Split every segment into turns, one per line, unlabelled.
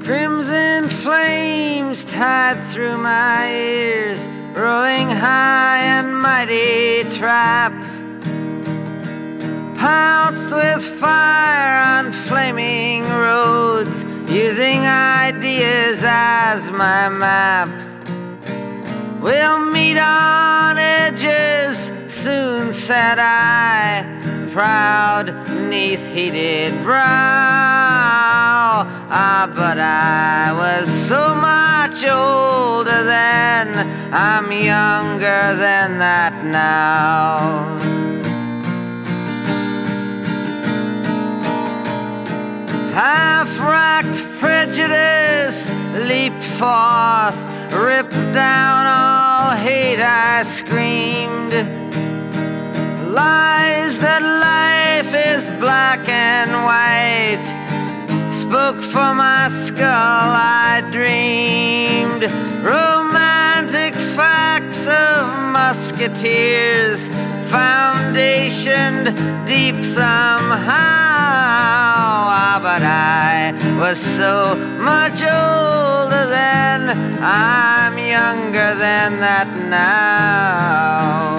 Crimson flames tied through my ears, rolling high and mighty traps, pounced with fire on flaming roads, using ideas as my maps. We'll meet on edges soon, said I, proud neath heated brow. But I was so much older then, I'm younger than that now. Half-racked prejudice leaped forth, ripped down all hate, I screamed. Lies that life is black and white spoke for my skull, I dreamed. Romantic facts of musketeers, foundationed deep somehow. But I was so much older then, I'm younger than that now.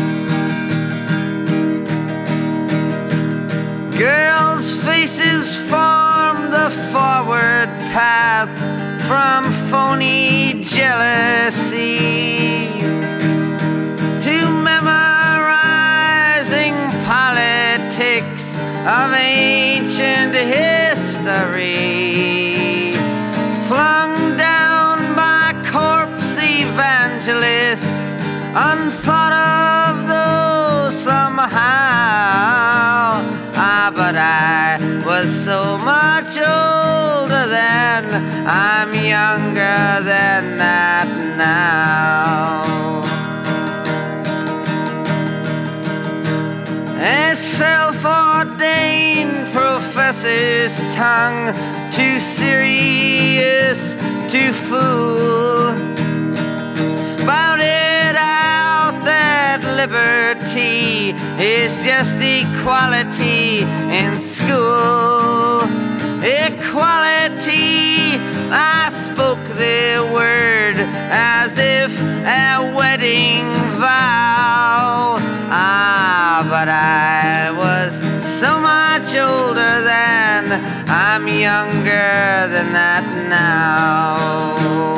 Girls' faces form the forward path from phony jealousy to memorizing politics of ancient history, flung down by corpse evangelists, unthought of though somehow. But I was so much older then, I'm younger than that now. A self-ordained professor's tongue, too serious to fool, spouted out that liberty is just equality in school. Equality, I spoke the word as if a wedding vow. But I was so much older then, I'm younger than that now.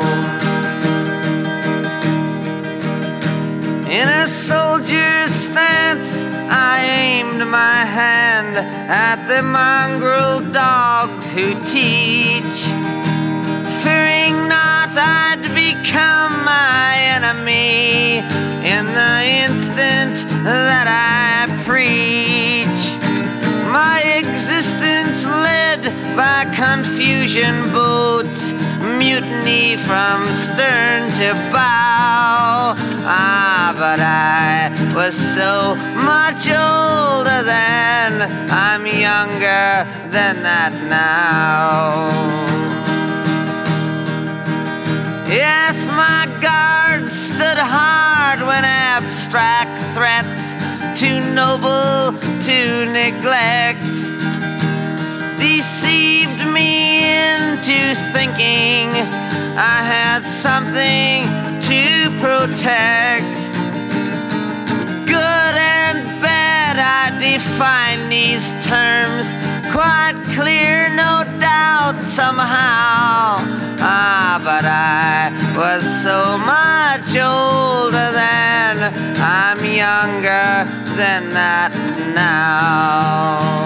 In a soldier's stance, I aimed my hand at the mongrel dogs who teach, fearing not I'd become my enemy in the instant that I preach. My existence led by confusion boats, mutiny from stern to bow. But I was so much older then, I'm younger than that now. Yes, my guards stood hard when abstract threats, too noble to neglect, deceived me into thinking I had something to protect. Good and bad, I define these terms quite clear, no doubt somehow. But I was so much older then, I'm younger than that now.